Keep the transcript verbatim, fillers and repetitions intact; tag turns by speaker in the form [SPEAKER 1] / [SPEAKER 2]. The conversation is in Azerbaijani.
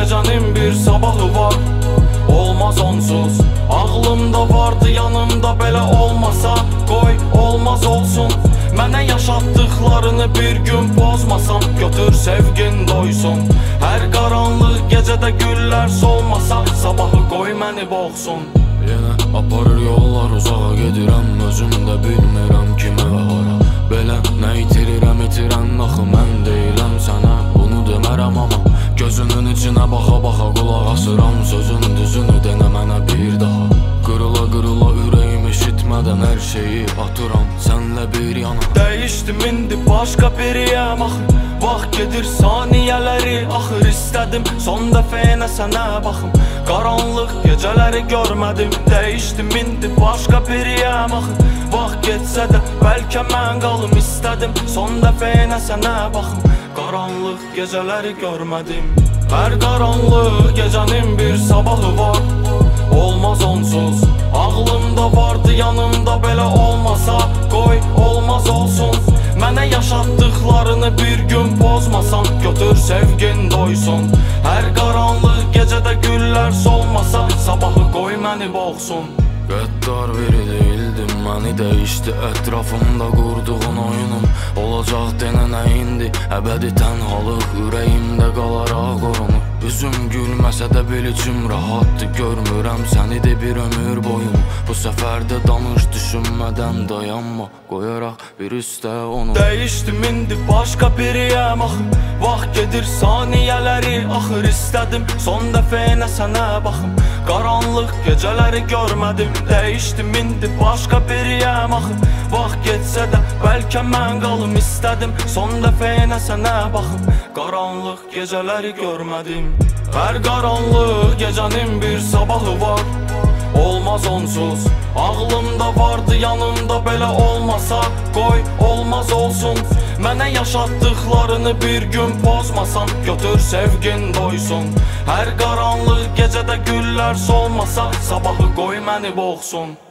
[SPEAKER 1] gecenin bir sabahı var, olmaz onsuz. Ağlımda vardı yanımda, belə olmasa qoy olmaz olsun. Mənə yaşatdıqlarını bir gün pozmasam, götür sevgin doysun. Hər qaranlıq gecədə güllər solmasa, sabahı qoy məni boğsun.
[SPEAKER 2] Yenə aparır yollar uzağa gedirəm, özüm də bilmirəm kimə və hara. Belə nə itirirəm itirən axı mən deyiləm sənə, bunu demərəm amma gözünün içinə baxa baxa qulaq asıram, sözün düzünü denə mənə bir daha. Qırıla qırıla ürəyim eşitmədən hər şeyi atıram sənlə bir yana.
[SPEAKER 1] Dəyişdim indi başqa biriyəm axı, vaxt gedir saniyələri axır. İstədim son dəfə yenə sənə baxım, qaranlıq gecələri görmədim. Dəyişdim indi başqa biriyəm axı, vaxt getsə də bəlkə mən qalım. İstədim son dəfə yenə sənə baxım, qaranlıq gecələri görmədim. Hər qaranlıq gecənin bir sabahı var, olmaz onsuz. Ağlımda vardı yanımda, belə olmasa qoy olmaz olsun. Mənə yaşatdıqlarını bir gün pozmasam, götür sevgin doysun. Hər qaranlıq gecədə güllər solmasa, sabahı qoy məni boğsun.
[SPEAKER 2] Qəddar biri deyildim, məni dəyişdi ətrafımda qurduğun oyunum. Olacaq denə nə indi, əbədi tənhalıq ürəyimdə qalaraq qorunur. Üzüm gülməsə də bil içim rahatdır, görmürəm səni də bir ömür boyum. Bu səfər də danış düşünmədən dayanma, qoyaraq bir üstə onu.
[SPEAKER 1] Dəyişdim indi başqa biriyəm axı, vaxt gedir saniyələri axır. İstədim son dəfə yenə sənə baxım, qaranlıq gecələri görmədim. Dəyişdim indi başqa biriyəm axı, vaxt getsə də bəlkə mən qalım. İstədim son dəfə yenə sənə baxım, qaranlıq gecələri görmədim. Hər qaranlıq gecənin bir sabahı var, olmaz onsuz. Ağlımda vardı yanımda, belə olmasa qoy olmaz olsun. Mənə yaşatdıqlarını bir gün pozmasam, götür sevgin doysun. Hər qaranlıq gecədə güllər solmasa, sabahı qoy məni boğsun.